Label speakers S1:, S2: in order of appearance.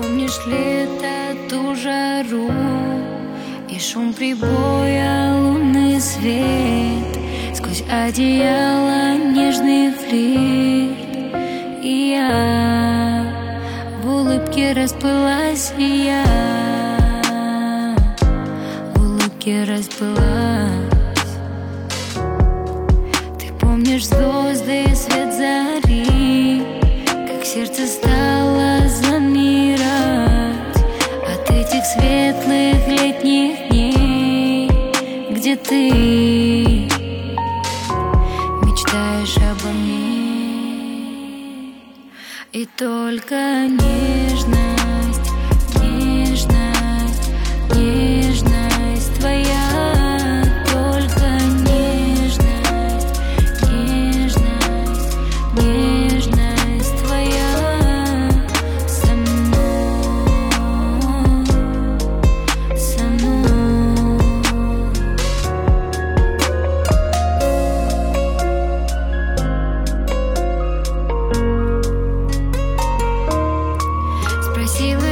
S1: Помнишь лето, ту жару и шум прибоя, лунный свет, сквозь одеяло нежный флирт. И я в улыбке расплылась, и я в улыбке расплылась. Ты помнишь звезды, свет зари, как сердце стало замирать от этих светлых летних дней, где ты мечтаешь обо мне. И только нежность, нежность, нежность твоя, только нежность, нежность, нежность твоя со мной, со мной. Спросила